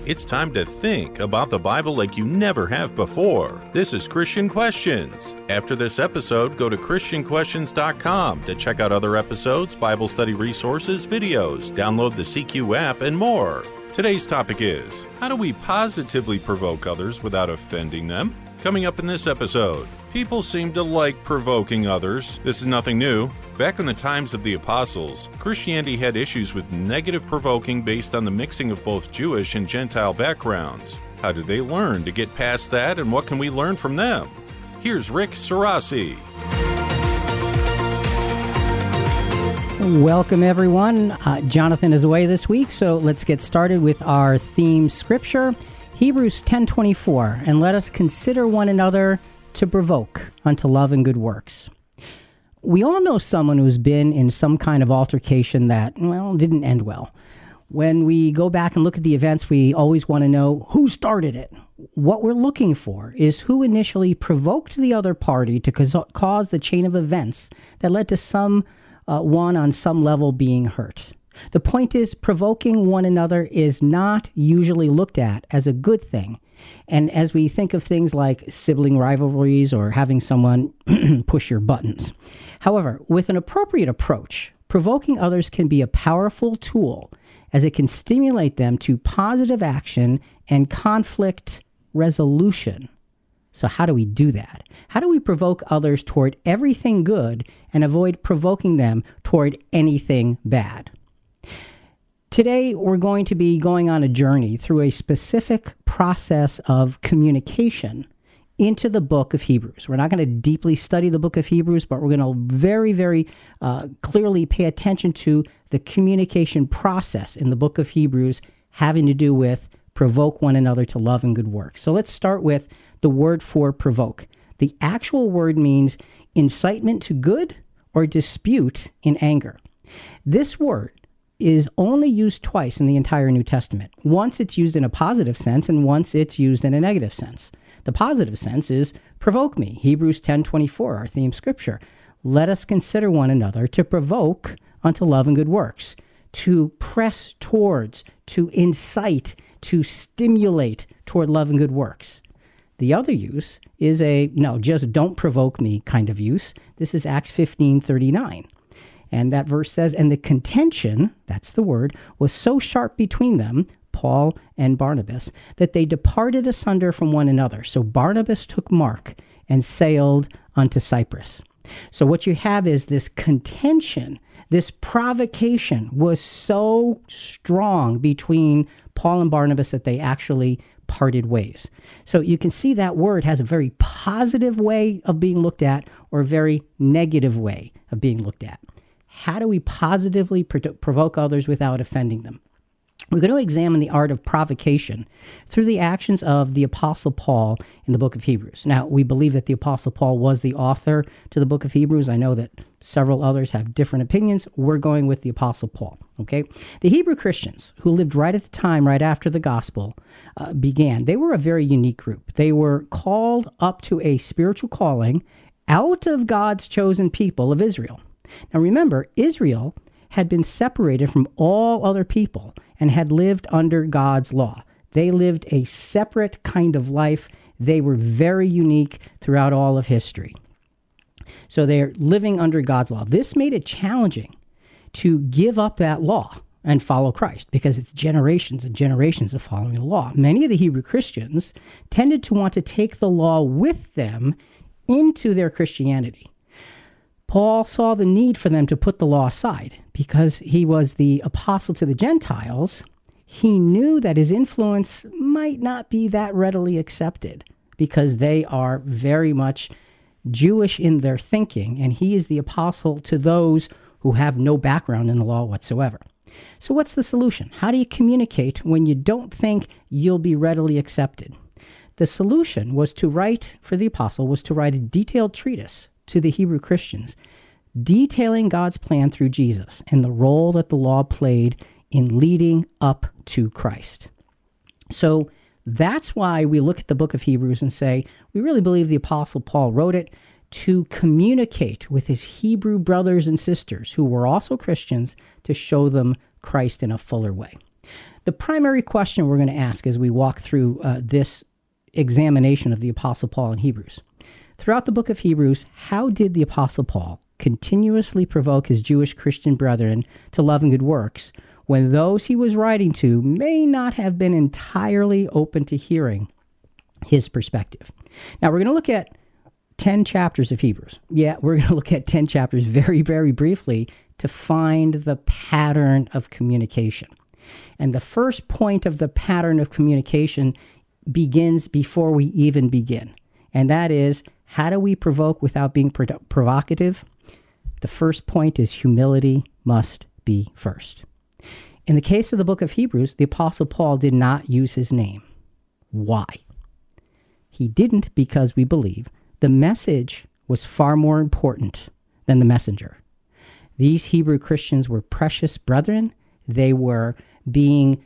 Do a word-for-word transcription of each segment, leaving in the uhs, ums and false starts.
It's time to think about the Bible like you never have before. This is Christian Questions. After this episode, go to Christian Questions dot com to check out other episodes, Bible study resources, videos, download the C Q app, and more. Today's topic is, how do we positively provoke others without offending them? Coming up in this episode, people seem to like provoking others. This is nothing new. Back in the times of the apostles, Christianity had issues with negative provoking based on the mixing of both Jewish and Gentile backgrounds. How did they learn to get past that, and what can we learn from them? Here's Rick Serasi. Welcome, everyone. Uh, Jonathan is away this week, so let's get started with our theme scripture, Hebrews ten twenty-four, and let us consider one another to provoke unto love and good works. We all know someone who's been in some kind of altercation that, well, didn't end well. When we go back and look at the events, we always want to know who started it. What we're looking for is who initially provoked the other party to cause the chain of events that led to some uh, one on some level being hurt. The point is, provoking one another is not usually looked at as a good thing. And as we think of things like sibling rivalries or having someone push your buttons. However, with an appropriate approach, provoking others can be a powerful tool as it can stimulate them to positive action and conflict resolution. So how do we do that? How do we provoke others toward everything good and avoid provoking them toward anything bad? Today, we're going to be going on a journey through a specific process of communication into the book of Hebrews. We're not going to deeply study the book of Hebrews, but we're going to very, very uh, clearly pay attention to the communication process in the book of Hebrews having to do with provoke one another to love and good works. So let's start with the word for provoke. The actual word means incitement to good or dispute in anger. This word is only used twice in the entire New Testament. Once it's used in a positive sense, and once it's used in a negative sense. The positive sense is provoke me, Hebrews ten twenty-four, our theme scripture. Let us consider one another to provoke unto love and good works, to press towards, to incite, to stimulate toward love and good works. The other use is a, no, just don't provoke me kind of use. This is Acts fifteen thirty-nine. And that verse says, and the contention, that's the word, was so sharp between them, Paul and Barnabas, that they departed asunder from one another. So Barnabas took Mark and sailed unto Cyprus. So what you have is this contention, this provocation was so strong between Paul and Barnabas that they actually parted ways. So you can see that word has a very positive way of being looked at or a very negative way of being looked at. How do we positively pro- provoke others without offending them? We're going to examine the art of provocation through the actions of the Apostle Paul in the book of Hebrews. Now, we believe that the Apostle Paul was the author to the book of Hebrews. I know that several others have different opinions. We're going with the Apostle Paul, okay? The Hebrew Christians, who lived right at the time, right after the gospel uh, began, they were a very unique group. They were called up to a spiritual calling out of God's chosen people of Israel. Now remember, Israel had been separated from all other people and had lived under God's law. They lived a separate kind of life. They were very unique throughout all of history. So they're living under God's law. This made it challenging to give up that law and follow Christ because it's generations and generations of following the law. Many of the Hebrew Christians tended to want to take the law with them into their Christianity. Paul saw the need for them to put the law aside because he was the apostle to the Gentiles. He knew that his influence might not be that readily accepted because they are very much Jewish in their thinking, and he is the apostle to those who have no background in the law whatsoever. So what's the solution? How do you communicate when you don't think you'll be readily accepted? The solution was to write, for the apostle, was to write a detailed treatise to the Hebrew Christians, detailing God's plan through Jesus and the role that the law played in leading up to Christ. So that's why we look at the book of Hebrews and say, we really believe the Apostle Paul wrote it to communicate with his Hebrew brothers and sisters who were also Christians to show them Christ in a fuller way. the primary question we're going to ask as we walk through uh, this examination of the Apostle Paul in Hebrews. Throughout the book of Hebrews, how did the Apostle Paul continuously provoke his Jewish Christian brethren to love and good works when those he was writing to may not have been entirely open to hearing his perspective? Now, we're going to look at ten chapters of Hebrews. Yeah, we're going to look at ten chapters very, very briefly to find the pattern of communication. And the first point of the pattern of communication begins before we even begin. And that is, how do we provoke without being pro- provocative? The first point is humility must be first. In the case of the book of Hebrews, the Apostle Paul did not use his name. Why? He didn't because we believe the message was far more important than the messenger. These Hebrew Christians were precious brethren. They were being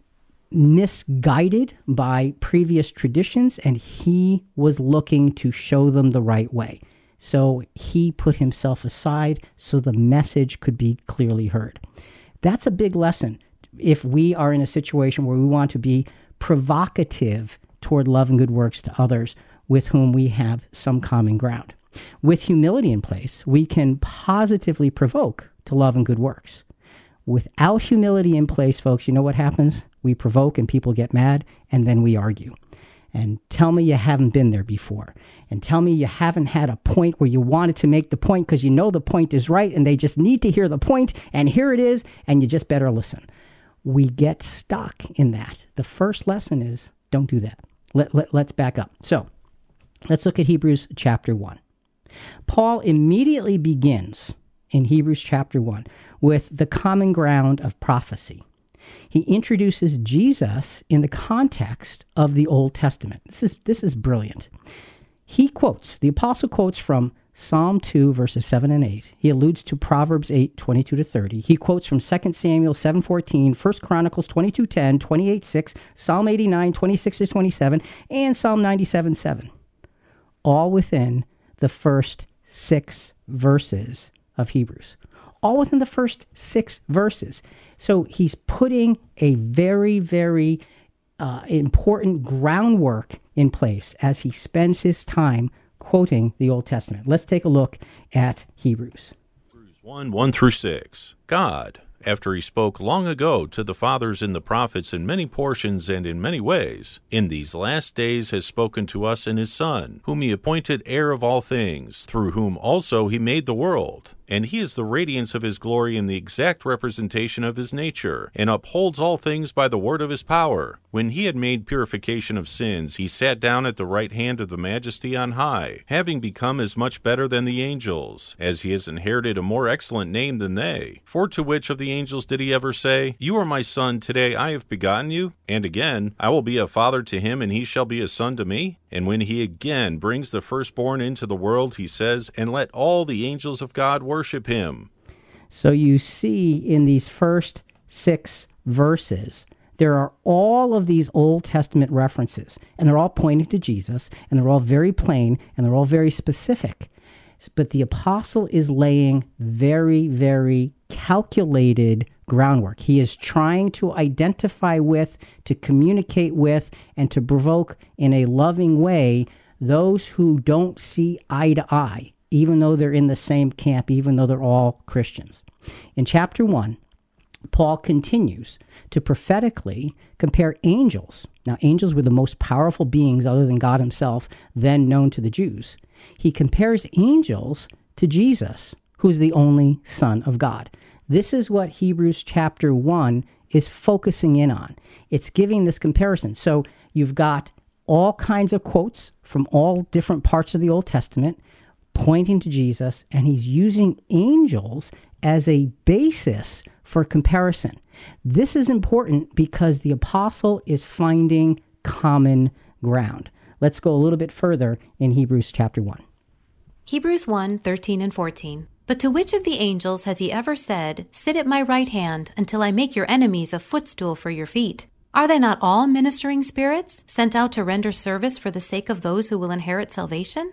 misguided by previous traditions, and he was looking to show them the right way. So he put himself aside so the message could be clearly heard. That's a big lesson if we are in a situation where we want to be provocative toward love and good works to others with whom we have some common ground. With humility in place, we can positively provoke to love and good works. Without humility in place, folks, you know what happens? We provoke and people get mad, and then we argue. And tell me you haven't been there before. And tell me you haven't had a point where you wanted to make the point because you know the point is right and they just need to hear the point, and here it is, and you just better listen. We get stuck in that. The first lesson is don't do that. Let, let, let's back up. So let's look at Hebrews chapter one. Paul immediately begins in Hebrews chapter one with the common ground of prophecy. He introduces Jesus in the context of the Old Testament. This is this is brilliant. He quotes, the apostle quotes from Psalm two, verses seven and eight. He alludes to Proverbs eight, twenty-two to thirty. He quotes from Second Samuel seven fourteen, First Chronicles twenty-two ten, twenty-eight six, Psalm eighty-nine, twenty-six to twenty-seven, and Psalm ninety-seven seven. All within the first six verses of Hebrews. All within the first six verses. So he's putting a very, very uh, important groundwork in place as he spends his time quoting the Old Testament. Let's take a look at Hebrews. Hebrews one, one through six. God, after he spoke long ago to the fathers and the prophets in many portions and in many ways, in these last days has spoken to us in his Son, whom he appointed heir of all things, through whom also he made the world. And he is the radiance of his glory and the exact representation of his nature, and upholds all things by the word of his power. When he had made purification of sins, he sat down at the right hand of the Majesty on high, having become as much better than the angels, as he has inherited a more excellent name than they. For to which of the angels did he ever say, "You are my son, today I have begotten you"? And again, "I will be a father to him, and he shall be a son to me"? And when he again brings the firstborn into the world, he says, "And let all the angels of God worship him." So you see in these first six verses, there are all of these Old Testament references, and they're all pointing to Jesus, and they're all very plain, and they're all very specific. But the apostle is laying very, very calculated groundwork. He is trying to identify with, to communicate with, and to provoke in a loving way those who don't see eye to eye, even though they're in the same camp, even though they're all Christians. In chapter one, Paul continues to prophetically compare angels. Now, angels were the most powerful beings other than God himself, then known to the Jews. He compares angels to Jesus, who's the only Son of God. This is what Hebrews chapter one is focusing in on. It's giving this comparison. So you've got all kinds of quotes from all different parts of the Old Testament pointing to Jesus, and he's using angels as a basis for comparison. This is important because the apostle is finding common ground. Let's go a little bit further in Hebrews chapter one. Hebrews one, thirteen and fourteen. But to which of the angels has he ever said, "Sit at my right hand until I make your enemies a footstool for your feet"? Are they not all ministering spirits sent out to render service for the sake of those who will inherit salvation?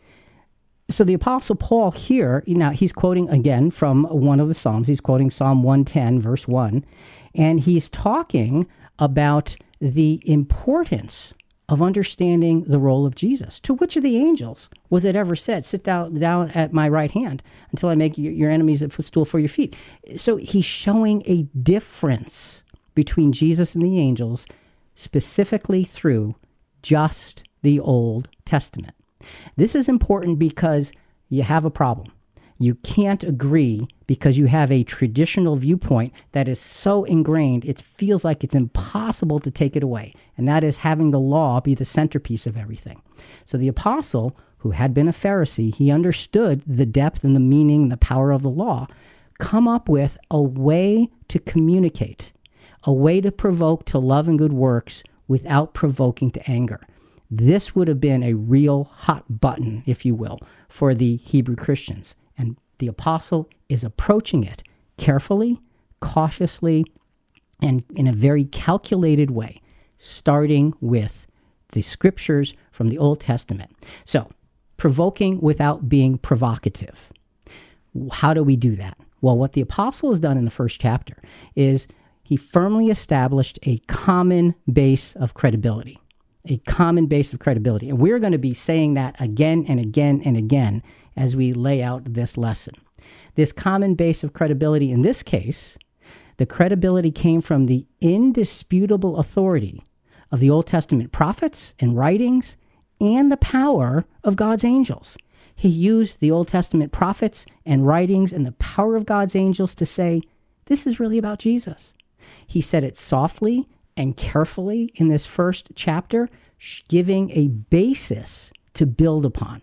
So the Apostle Paul here, now he's quoting again from one of the Psalms. He's quoting Psalm one ten, verse one. And he's talking about the importance of understanding the role of Jesus. To which of the angels was it ever said, sit down, down at my right hand until I make your, your enemies a footstool for your feet? So he's showing a difference between Jesus and the angels, specifically through just the Old Testament. This is important because you have a problem. You can't agree because you have a traditional viewpoint that is so ingrained, it feels like it's impossible to take it away. And that is having the law be the centerpiece of everything. So the apostle, who had been a Pharisee, he understood the depth and the meaning and the power of the law, come up with a way to communicate, a way to provoke to love and good works without provoking to anger. This would have been a real hot button, if you will, for the Hebrew Christians. And the apostle is approaching it carefully, cautiously, and in a very calculated way, starting with the scriptures from the Old Testament. So, provoking without being provocative. How do we do that? Well, what the apostle has done in the first chapter is he firmly established a common base of credibility. A common base of credibility. And we're going to be saying that again and again and again as we lay out this lesson. This common base of credibility, in this case, the credibility came from the indisputable authority of the Old Testament prophets and writings and the power of God's angels. He used the Old Testament prophets and writings and the power of God's angels to say, this is really about Jesus. He said it softly and carefully in this first chapter, giving a basis to build upon.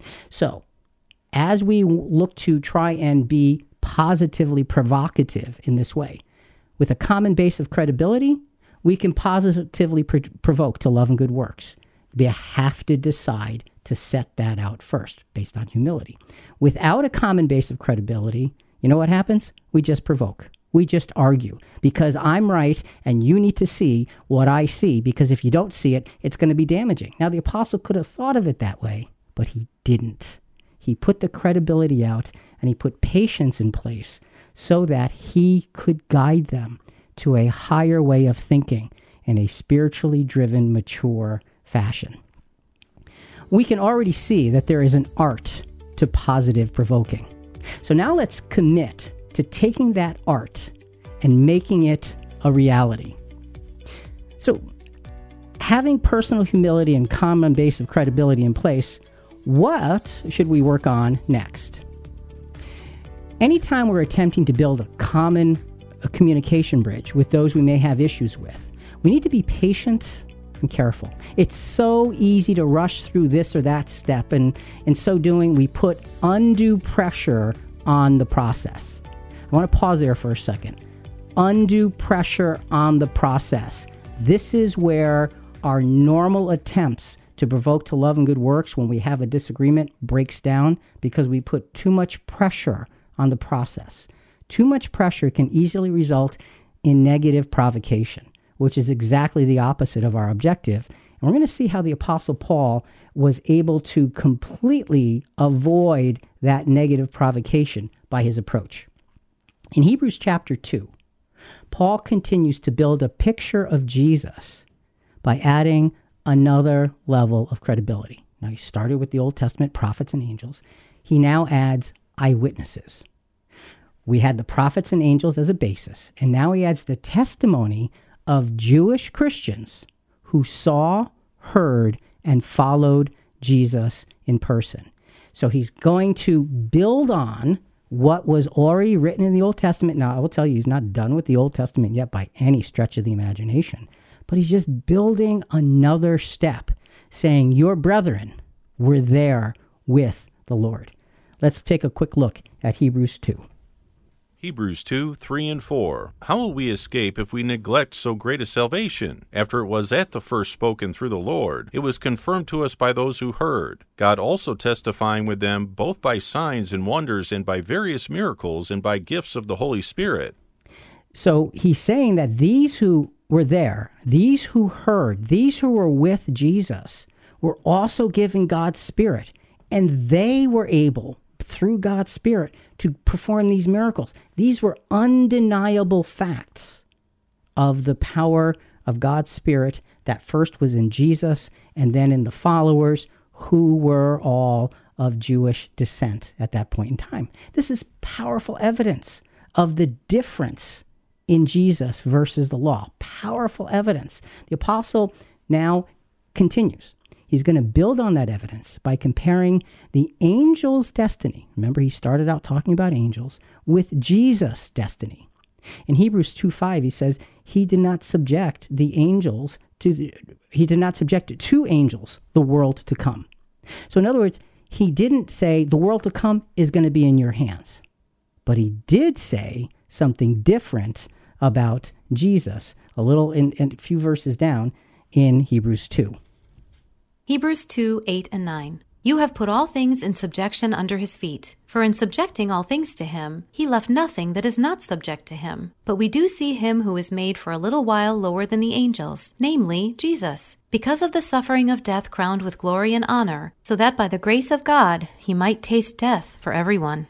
So, as we look to try and be positively provocative in this way, with a common base of credibility, we can positively pro- provoke to love and good works. We have to decide to set that out first, based on humility. Without a common base of credibility, you know what happens? We just provoke. We just argue because I'm right and you need to see what I see, because if you don't see it, it's going to be damaging. Now, the apostle could have thought of it that way, but he didn't. He put the credibility out and he put patience in place so that he could guide them to a higher way of thinking in a spiritually driven, mature fashion. We can already see that there is an art to positive provoking. So now let's commit to taking that art and making it a reality. So, having personal humility and common base of credibility in place, what should we work on next? Anytime we're attempting to build a common a communication bridge with those we may have issues with, we need to be patient and careful. It's so easy to rush through this or that step, and in so doing, we put undue pressure on the process. I want to pause there for a second. Undue pressure on the process. This is where our normal attempts to provoke to love and good works when we have a disagreement breaks down, because we put too much pressure on the process. Too much pressure can easily result in negative provocation, which is exactly the opposite of our objective. And we're going to see how the Apostle Paul was able to completely avoid that negative provocation by his approach. In Hebrews chapter two, Paul continues to build a picture of Jesus by adding another level of credibility. Now, he started with the Old Testament prophets and angels. He now adds eyewitnesses. We had the prophets and angels as a basis, and now he adds the testimony of Jewish Christians who saw, heard, and followed Jesus in person. So he's going to build on what was already written in the Old Testament. Now, I will tell you, he's not done with the Old Testament yet by any stretch of the imagination, but he's just building another step, saying, your brethren were there with the Lord. Let's take a quick look at Hebrews two. Hebrews two, three, and four. How will we escape if we neglect so great a salvation? After it was at the first spoken through the Lord, it was confirmed to us by those who heard, God also testifying with them both by signs and wonders and by various miracles and by gifts of the Holy Spirit. So he's saying that these who were there, these who heard, these who were with Jesus, were also given God's Spirit, and they were able, through God's Spirit, to perform these miracles. These were undeniable facts of the power of God's Spirit that first was in Jesus and then in the followers who were all of Jewish descent at that point in time. This is powerful evidence of the difference in Jesus versus the law. Powerful evidence. The apostle now continues. He's going to build on that evidence by comparing the angel's destiny. Remember, he started out talking about angels with Jesus' destiny. In Hebrews two five, he says, he did not subject the angels to, the, he did not subject to angels the world to come. So in other words, he didn't say the world to come is going to be in your hands. But he did say something different about Jesus, a little in, in a few verses down in Hebrews two. Hebrews two, eight and nine. You have put all things in subjection under his feet. For in subjecting all things to him, he left nothing that is not subject to him. But we do see him who is made for a little while lower than the angels, namely, Jesus, because of the suffering of death crowned with glory and honor, so that by the grace of God he might taste death for everyone.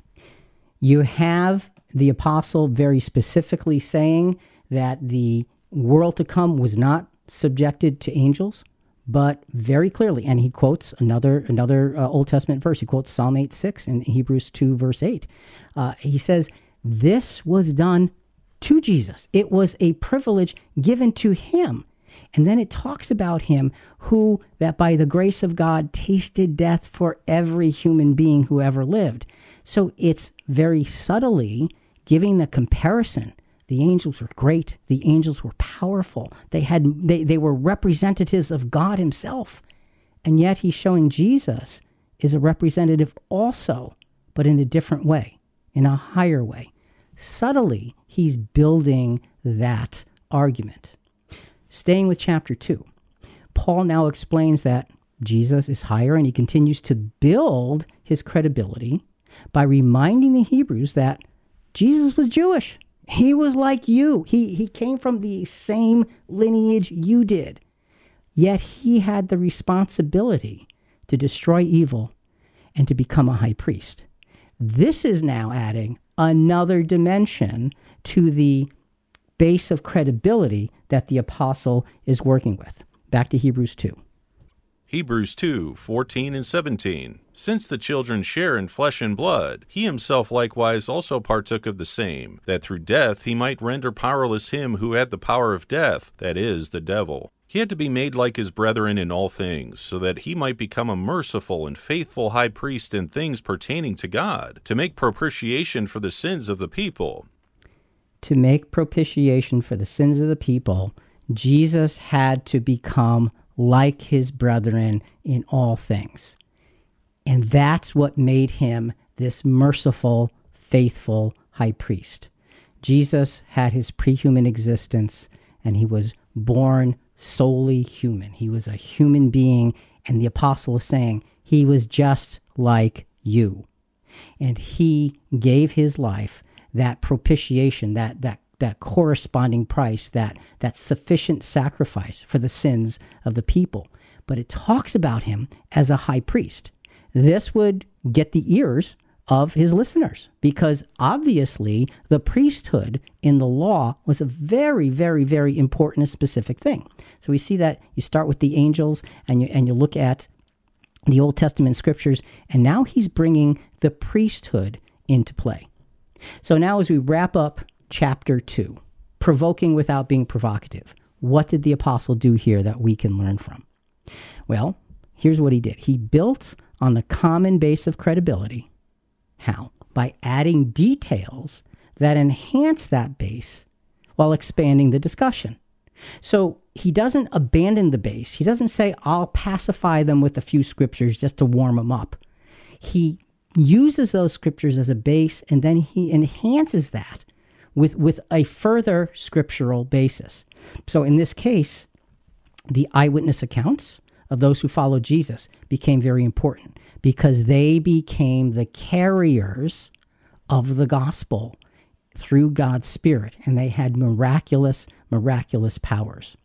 You have the apostle very specifically saying that the world to come was not subjected to angels, but very clearly, and he quotes another another uh, Old Testament verse. He quotes Psalm eight six and Hebrews two, verse eight. Uh, he says, this was done to Jesus. It was a privilege given to him. And then it talks about him who, that by the grace of God, tasted death for every human being who ever lived. So it's very subtly giving the comparison. The angels were great. The angels were powerful. They had they, they were representatives of God himself. And yet he's showing Jesus is a representative also, but in a different way, in a higher way. Subtly, he's building that argument. Staying with chapter two, Paul now explains that Jesus is higher, and he continues to build his credibility by reminding the Hebrews that Jesus was Jewish. He was like you. He, he came from the same lineage you did. Yet he had the responsibility to destroy evil and to become a high priest. This is now adding another dimension to the base of credibility that the apostle is working with. Back to Hebrews two. Hebrews two, fourteen and seventeen. Since the children share in flesh and blood, he himself likewise also partook of the same, that through death he might render powerless him who had the power of death, that is, the devil. He had to be made like his brethren in all things, so that he might become a merciful and faithful high priest in things pertaining to God, to make propitiation for the sins of the people. To make propitiation for the sins of the people, Jesus had to become like his brethren in all things. And that's what made him this merciful, faithful high priest. Jesus had his pre-human existence, and he was born solely human. He was a human being, and the apostle is saying he was just like you. And he gave his life that propitiation, that that that corresponding price, that that sufficient sacrifice for the sins of the people. But it talks about him as a high priest. This would get the ears of his listeners, because obviously the priesthood in the law was a very, very, very important and specific thing. So we see that you start with the angels and you and you look at the Old Testament scriptures, and now he's bringing the priesthood into play. So now as we wrap up chapter two, provoking without being provocative, what did the apostle do here that we can learn from? Well, here's what he did. He built on the common base of credibility. How? By adding details that enhance that base while expanding the discussion. So he doesn't abandon the base. He doesn't say, I'll pacify them with a few scriptures just to warm them up. He uses those scriptures as a base, and then he enhances that with, with a further scriptural basis. So in this case, the eyewitness accounts of those who followed Jesus became very important because they became the carriers of the gospel through God's Spirit, and they had miraculous, miraculous powers.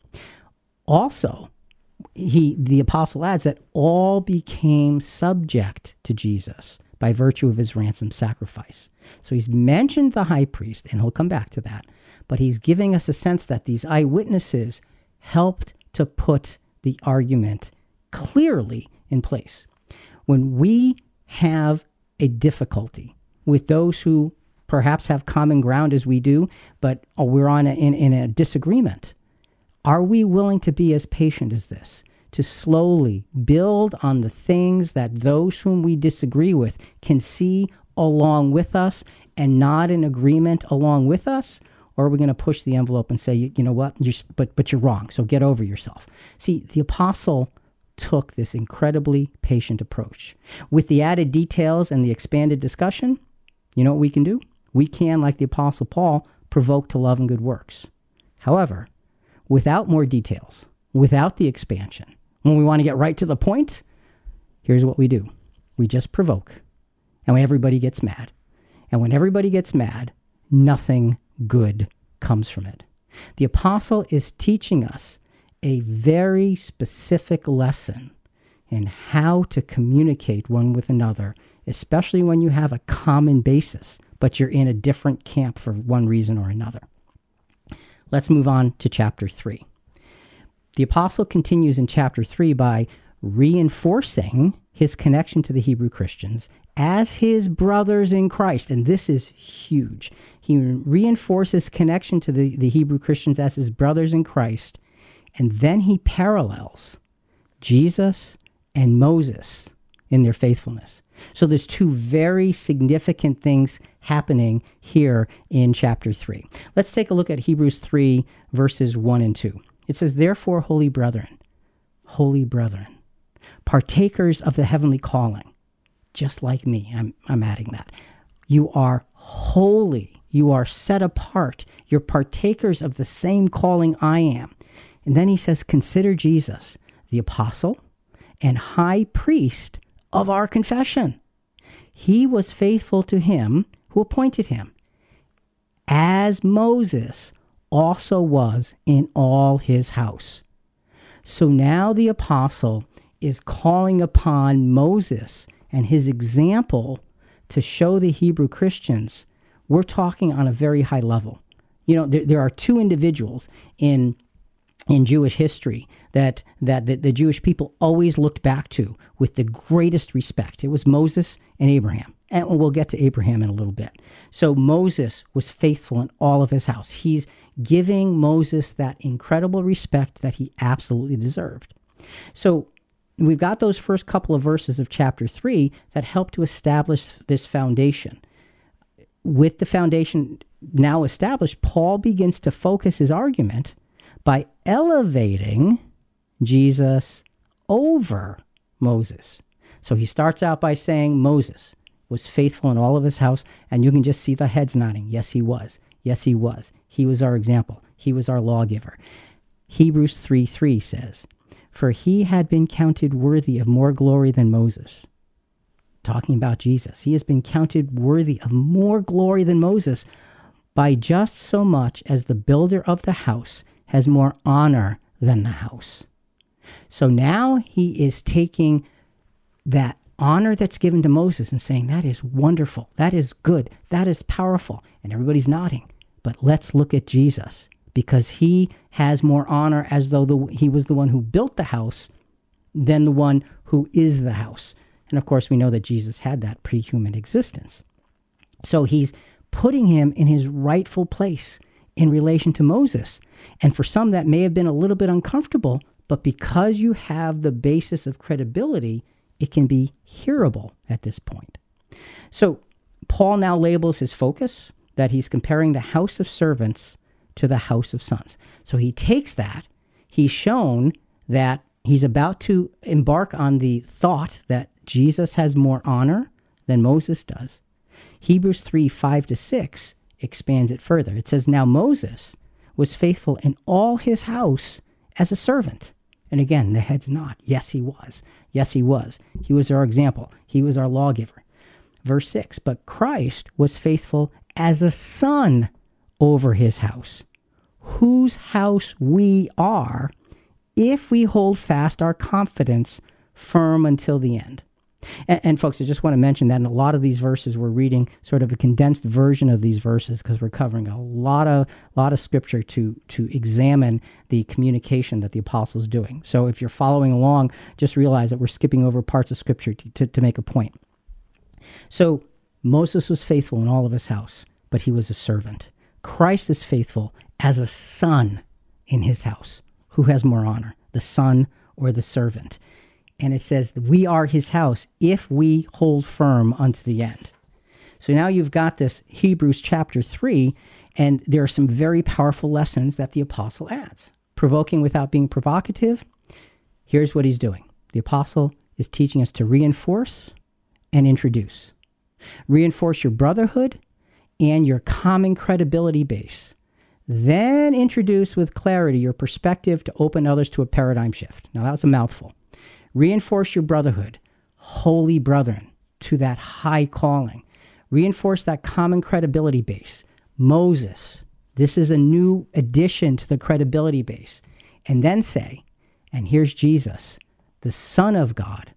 Also, he, the apostle adds that all became subject to Jesus by virtue of his ransom sacrifice. So he's mentioned the high priest, and he'll come back to that, but he's giving us a sense that these eyewitnesses helped to put the argument clearly in place. When we have a difficulty with those who perhaps have common ground as we do, but we're on a, in, in a disagreement, are we willing to be as patient as this, to slowly build on the things that those whom we disagree with can see along with us and not in agreement along with us? Or are we going to push the envelope and say, you, you know what, you're, but, but you're wrong, so get over yourself? See, the apostle took this incredibly patient approach. With the added details and the expanded discussion, you know what we can do? We can, like the apostle Paul, provoke to love and good works. However, without more details, without the expansion, when we want to get right to the point, here's what we do. We just provoke, and everybody gets mad. And when everybody gets mad, nothing good comes from it. The apostle is teaching us a very specific lesson in how to communicate one with another, especially when you have a common basis, but you're in a different camp for one reason or another. Let's move on to chapter three. The apostle continues in chapter three by reinforcing his connection to the Hebrew Christians as his brothers in Christ. And this is huge. He reinforces connection to the, the Hebrew Christians as his brothers in Christ. And then he parallels Jesus and Moses in their faithfulness. So there's two very significant things happening here in chapter three. Let's take a look at Hebrews three, verses one and two. It says, "Therefore, holy brethren, holy brethren, partakers of the heavenly calling," just like me, I'm, I'm adding that. You are holy. You are set apart. You're partakers of the same calling I am. And then he says, "Consider Jesus, the apostle and high priest of our confession. He was faithful to him who appointed him, as Moses also was in all his house." So now the apostle is calling upon Moses and his example to show the Hebrew Christians we're talking on a very high level. You know, there, there are two individuals in in Jewish history that, that that the Jewish people always looked back to with the greatest respect. It was Moses and Abraham. And we'll get to Abraham in a little bit. So Moses was faithful in all of his house. He's giving Moses that incredible respect that he absolutely deserved. So we've got those first couple of verses of chapter three that help to establish this foundation. With the foundation now established, Paul begins to focus his argument by elevating Jesus over Moses. So he starts out by saying Moses was faithful in all of his house, and you can just see the heads nodding. Yes, he was. Yes, he was. He was our example. He was our lawgiver. Hebrews three three says, "For he had been counted worthy of more glory than Moses." Talking about Jesus. He has been counted worthy of more glory than Moses by just so much as the builder of the house has more honor than the house. So now he is taking that honor that's given to Moses and saying, that is wonderful, that is good, that is powerful. And everybody's nodding. But let's look at Jesus, because he has more honor as though the, he was the one who built the house than the one who is the house. And of course, we know that Jesus had that pre-human existence. So he's putting him in his rightful place in relation to Moses. And for some, that may have been a little bit uncomfortable, but because you have the basis of credibility, it can be hearable at this point. So Paul now labels his focus that he's comparing the house of servants to the house of sons. So he takes that. He's shown that he's about to embark on the thought that Jesus has more honor than Moses does. Hebrews three, five to six expands it further. It says, "Now Moses was faithful in all his house as a servant." And again, the heads nod. Yes, he was. Yes, he was. He was our example. He was our lawgiver. Verse six, "But Christ was faithful as a son over his house, whose house we are, if we hold fast our confidence firm until the end." And, and folks, I just want to mention that in a lot of these verses, we're reading sort of a condensed version of these verses because we're covering a lot of lot of scripture to to examine the communication that the apostle's doing. So if you're following along, just realize that we're skipping over parts of scripture to, to, to make a point. So Moses was faithful in all of his house, but he was a servant. Christ is faithful as a son in his house. Who has more honor, the son or the servant? And it says that we are his house if we hold firm unto the end. So now you've got this Hebrews chapter three, and there are some very powerful lessons that the apostle adds. Provoking without being provocative. Here's what he's doing. The apostle is teaching us to reinforce and introduce. Reinforce your brotherhood and your common credibility base. Then introduce with clarity your perspective to open others to a paradigm shift. Now that was a mouthful. Reinforce your brotherhood, holy brethren, to that high calling. Reinforce that common credibility base. Moses, this is a new addition to the credibility base. And then say, and here's Jesus, the Son of God,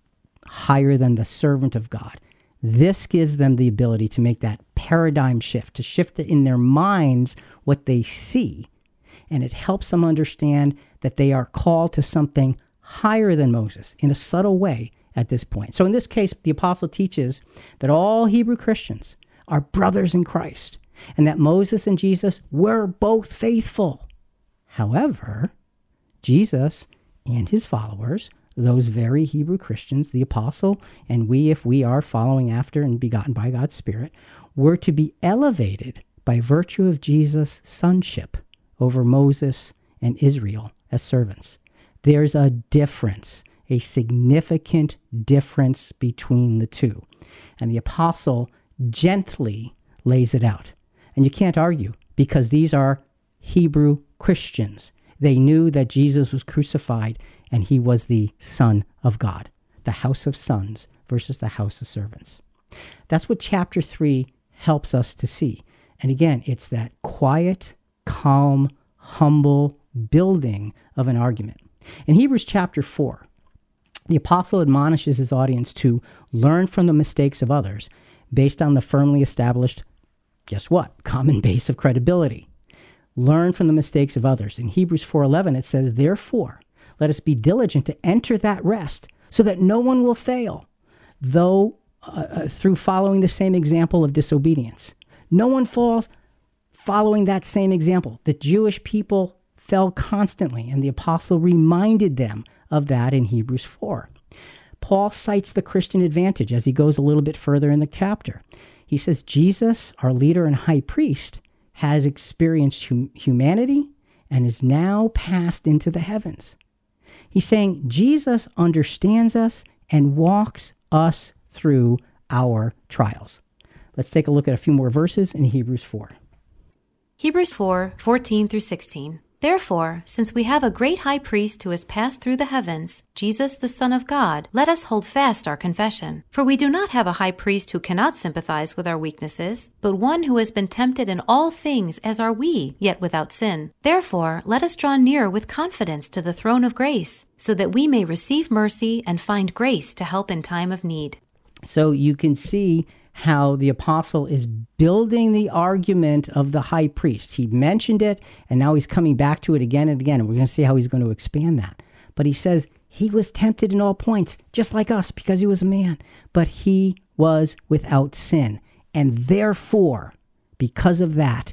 higher than the servant of God. This gives them the ability to make that paradigm shift, to shift in their minds what they see. And it helps them understand that they are called to something higher than Moses in a subtle way at this point. So in this case, the apostle teaches that all Hebrew Christians are brothers in Christ and that Moses and Jesus were both faithful. However, Jesus and his followers, those very Hebrew Christians, the apostle, and we, if we are following after and begotten by God's Spirit, were to be elevated by virtue of Jesus' sonship over Moses and Israel as servants. There's a difference, a significant difference between the two. And the apostle gently lays it out. And you can't argue because these are Hebrew Christians. They knew that Jesus was crucified and he was the Son of God, the house of sons versus the house of servants. That's what chapter three helps us to see. And again, it's that quiet, calm, humble building of an argument. In Hebrews chapter four, the apostle admonishes his audience to learn from the mistakes of others based on the firmly established, guess what, common base of credibility. Learn from the mistakes of others. In Hebrews four eleven, it says, therefore, let us be diligent to enter that rest so that no one will fail, though uh, through following the same example of disobedience. No one falls following that same example. The Jewish people fell constantly, and the apostle reminded them of that in Hebrews four. Paul cites the Christian advantage as he goes a little bit further in the chapter. He says, Jesus, our leader and high priest, has experienced hum- humanity and is now passed into the heavens. He's saying Jesus understands us and walks us through our trials. Let's take a look at a few more verses in Hebrews four. Hebrews four, fourteen through sixteen. Therefore, since we have a great high priest who has passed through the heavens, Jesus the Son of God, let us hold fast our confession. For we do not have a high priest who cannot sympathize with our weaknesses, but one who has been tempted in all things as are we, yet without sin. Therefore, let us draw near with confidence to the throne of grace, so that we may receive mercy and find grace to help in time of need. So you can see how the apostle is building the argument of the high priest. He mentioned it, and now he's coming back to it again and again, and we're going to see how he's going to expand that. But he says he was tempted in all points, just like us, because he was a man, but he was without sin. And therefore, because of that,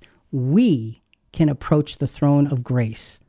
we can approach the throne of grace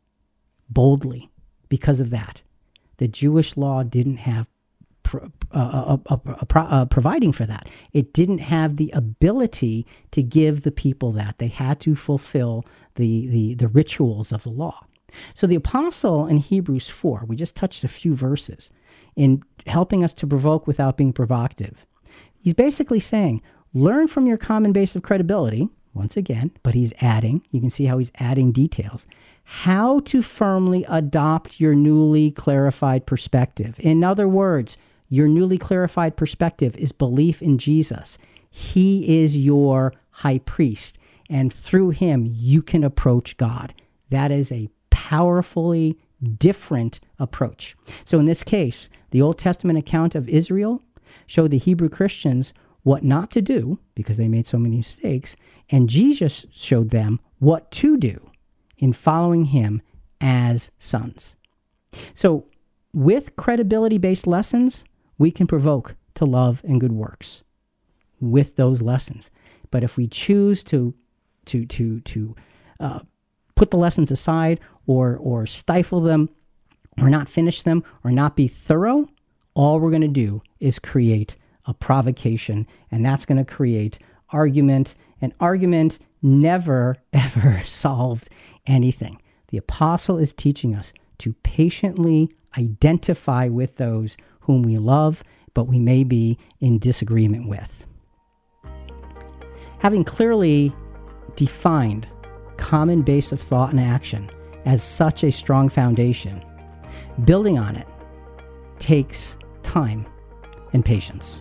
boldly because of that. The Jewish law didn't have Pro, uh, uh, uh, uh, uh, providing for that. It didn't have the ability to give the people that. They had to fulfill the, the, the rituals of the law. So the apostle in Hebrews four, we just touched a few verses, in helping us to provoke without being provocative. He's basically saying, learn from your common base of credibility, once again, but he's adding, you can see how he's adding details, how to firmly adopt your newly clarified perspective. In other words, your newly clarified perspective is belief in Jesus. He is your high priest, and through him, you can approach God. That is a powerfully different approach. So in this case, the Old Testament account of Israel showed the Hebrew Christians what not to do because they made so many mistakes, and Jesus showed them what to do in following him as sons. So with credibility-based lessons, we can provoke to love and good works with those lessons. But if we choose to to to to uh, put the lessons aside or or stifle them or not finish them or not be thorough, all we're going to do is create a provocation, and that's going to create argument, and argument never, ever solved anything. The apostle is teaching us to patiently identify with those whom we love, but we may be in disagreement with. Having clearly defined common base of thought and action as such a strong foundation, building on it takes time and patience.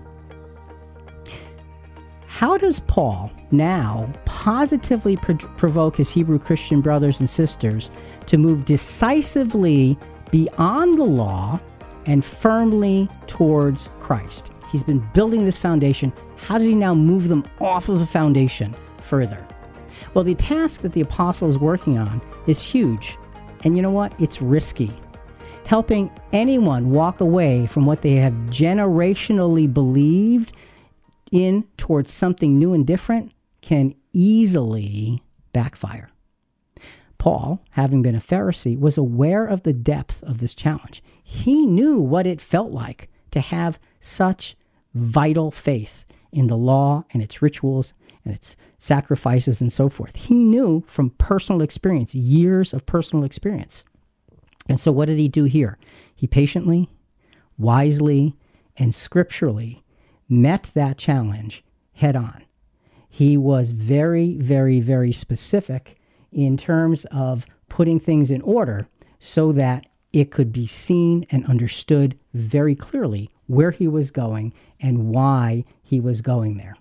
How does Paul now positively pro- provoke his Hebrew Christian brothers and sisters to move decisively beyond the law and firmly towards Christ? He's been building this foundation. How does he now move them off of the foundation further? Well, the task that the apostle is working on is huge. And you know what? It's risky. Helping anyone walk away from what they have generationally believed in towards something new and different can easily backfire. Paul, having been a Pharisee, was aware of the depth of this challenge. He knew what it felt like to have such vital faith in the law and its rituals and its sacrifices and so forth. He knew from personal experience, years of personal experience. And so what did he do here? He patiently, wisely, and scripturally met that challenge head on. He was very, very, very specific in terms of putting things in order so that it could be seen and understood very clearly where he was going and why he was going there.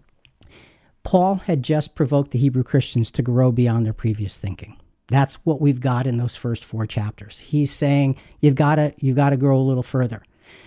Paul had just provoked the Hebrew Christians to grow beyond their previous thinking. That's what we've got in those first four chapters. He's saying you've got to you've got to grow a little further.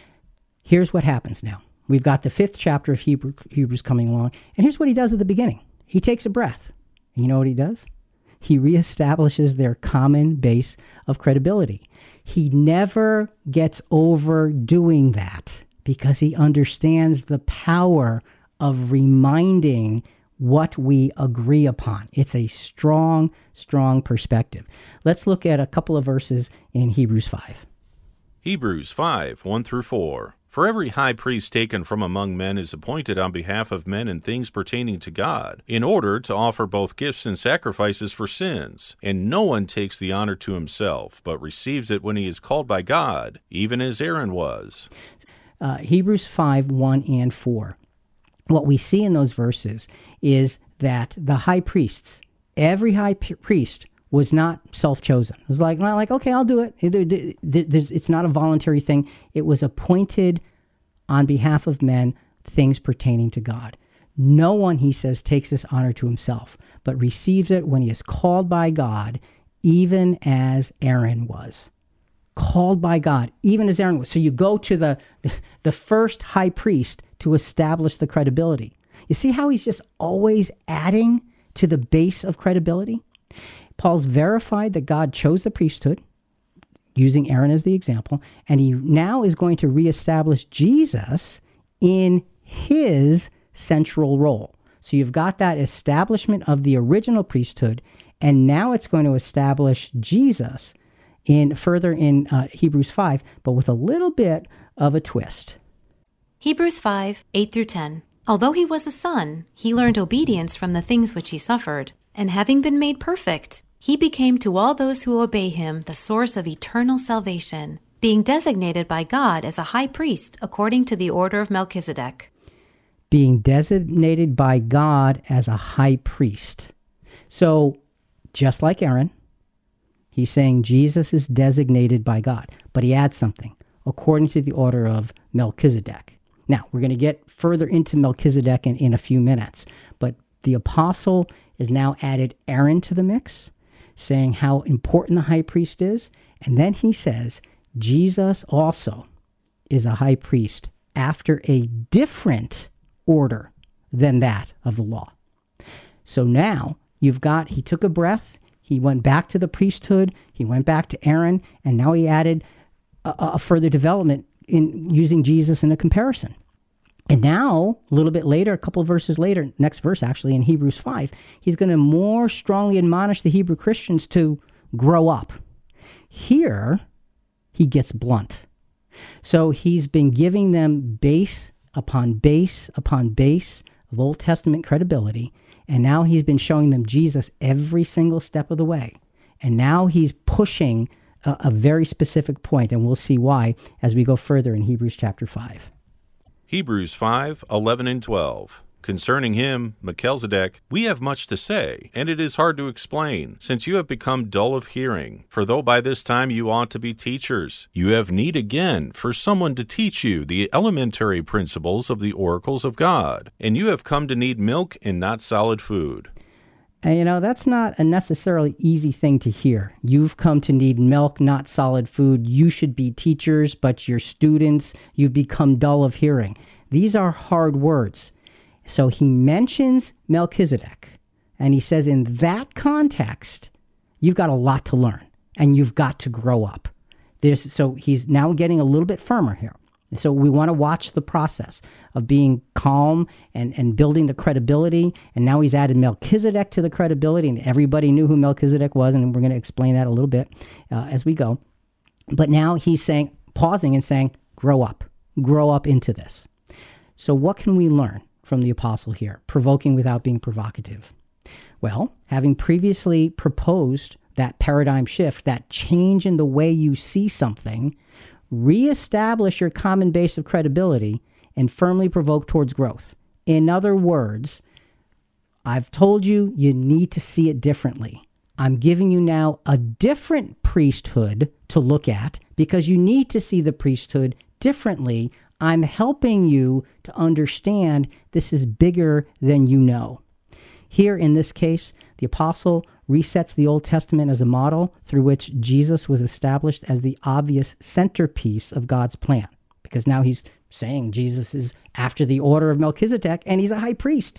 Here's what happens now. We've got the fifth chapter of Hebrew, Hebrews coming along, and here's what he does at the beginning. He takes a breath. And you know what he does? He reestablishes their common base of credibility. He never gets over doing that because he understands the power of reminding what we agree upon. It's a strong, strong perspective. Let's look at a couple of verses in Hebrews five. Hebrews five, one through four. For every high priest taken from among men is appointed on behalf of men in things pertaining to God, in order to offer both gifts and sacrifices for sins. And no one takes the honor to himself, but receives it when he is called by God, even as Aaron was. Uh, Hebrews five, one and four. What we see in those verses is that the high priests, every high p- priest was not self-chosen. It was like, not like, okay, I'll do it. It's not a voluntary thing. It was appointed on behalf of men, things pertaining to God. No one, he says, takes this honor to himself, but receives it when he is called by God, even as Aaron was. Called by God, even as Aaron was. So you go to the, the first high priest to establish the credibility. You see how he's just always adding to the base of credibility? Paul's verified that God chose the priesthood, using Aaron as the example, and he now is going to reestablish Jesus in his central role. So you've got that establishment of the original priesthood, and now it's going to establish Jesus in further in uh, Hebrews five, but with a little bit of a twist. Hebrews five, eight through ten. Although he was a son, he learned obedience from the things which he suffered, and having been made perfect, he became to all those who obey him the source of eternal salvation, being designated by God as a high priest according to the order of Melchizedek. Being designated by God as a high priest. So, just like Aaron, he's saying Jesus is designated by God, but he adds something, according to the order of Melchizedek. Now, we're going to get further into Melchizedek in, in a few minutes, but the apostle has now added Aaron to the mix saying how important the high priest is. And then he says, Jesus also is a high priest after a different order than that of the law. So now you've got, he took a breath, he went back to the priesthood, he went back to Aaron, and now he added a, a further development in using Jesus in a comparison. And now, a little bit later, a couple of verses later, next verse actually, in Hebrews five, he's going to more strongly admonish the Hebrew Christians to grow up. Here, he gets blunt. So he's been giving them base upon base upon base of Old Testament credibility, and now he's been showing them Jesus every single step of the way. And now he's pushing a, a very specific point, and we'll see why as we go further in Hebrews chapter five. Hebrews five, eleven and twelve. Concerning him, Melchizedek, we have much to say, and it is hard to explain, since you have become dull of hearing. For though by this time you ought to be teachers, you have need again for someone to teach you the elementary principles of the oracles of God, and you have come to need milk and not solid food. And you know, that's not a necessarily easy thing to hear. You've come to need milk, not solid food. You should be teachers, but you're students. You've become dull of hearing. These are hard words. So he mentions Melchizedek, and he says in that context, you've got a lot to learn, and you've got to grow up. There's, so he's now getting a little bit firmer here. So we want to watch the process of being calm and, and building the credibility, and now he's added Melchizedek to the credibility, and everybody knew who Melchizedek was, and we're going to explain that a little bit uh, as we go. But now he's saying, pausing and saying, grow up, grow up into this. So what can we learn from the apostle here, provoking without being provocative? Well, having previously proposed that paradigm shift, that change in the way you see something, reestablish your common base of credibility and firmly provoke towards growth. In other words, I've told you you need to see it differently. I'm giving you now a different priesthood to look at because you need to see the priesthood differently. I'm helping you to understand this is bigger than you know. Here in this case, the apostle resets the Old Testament as a model through which Jesus was established as the obvious centerpiece of God's plan. Because now he's saying Jesus is after the order of Melchizedek and he's a high priest.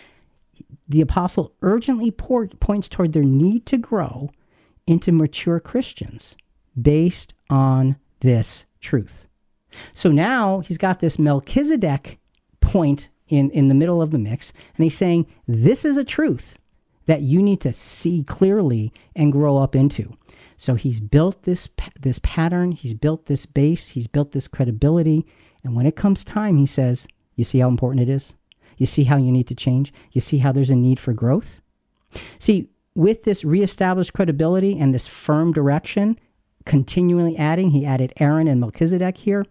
The apostle urgently por- points toward their need to grow into mature Christians based on this truth. So now he's got this Melchizedek point in, in the middle of the mix, and he's saying this is a truth that you need to see clearly and grow up into. So he's built this this pattern, he's built this base, he's built this credibility, and when it comes time, he says, you see how important it is? You see how you need to change? You see how there's a need for growth? See, with this reestablished credibility and this firm direction, continually adding, he added Aaron and Melchizedek here,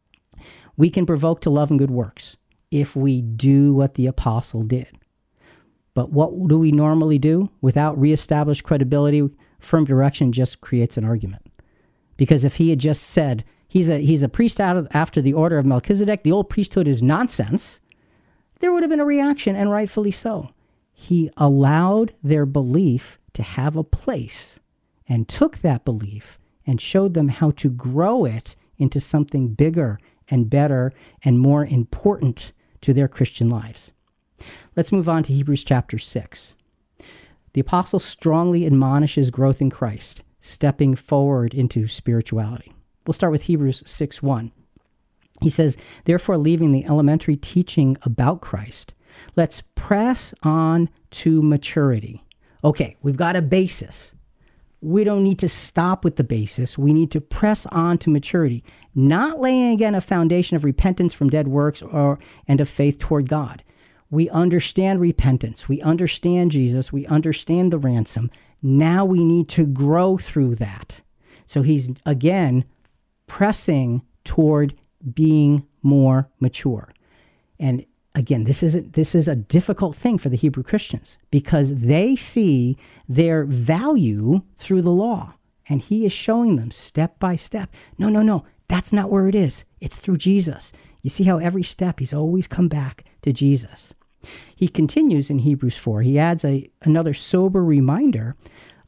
we can provoke to love and good works if we do what the apostle did. But what do we normally do? Without reestablished credibility, firm direction just creates an argument. Because if he had just said, he's a he's a priest out of, after the order of Melchizedek, the old priesthood is nonsense, there would have been a reaction, and rightfully so. He allowed their belief to have a place and took that belief and showed them how to grow it into something bigger and better and more important to their Christian lives. Let's move on to Hebrews chapter six. The apostle strongly admonishes growth in Christ, stepping forward into spirituality. We'll start with Hebrews six one. He says, therefore, leaving the elementary teaching about Christ, let's press on to maturity. Okay, we've got a basis. We don't need to stop with the basis. We need to press on to maturity, not laying again a foundation of repentance from dead works or and of faith toward God. We understand repentance. We understand Jesus. We understand the ransom. Now we need to grow through that. So he's, again, pressing toward being more mature. And again, this is, a, this is a difficult thing for the Hebrew Christians because they see their value through the law. And he is showing them step by step. No, no, no, that's not where it is. It's through Jesus. You see how every step he's always come back to Jesus. He continues in Hebrews four. He adds a, another sober reminder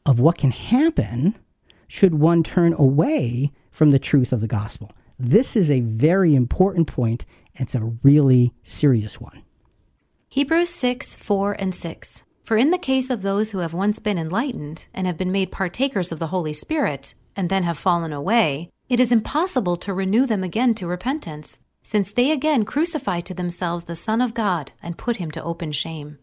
of what can happen should one turn away from the truth of the gospel. This is a very important point, and it's a really serious one. Hebrews six, four, and six. For in the case of those who have once been enlightened and have been made partakers of the Holy Spirit, and then have fallen away, it is impossible to renew them again to repentance, since they again crucify to themselves the Son of God and put him to open shame.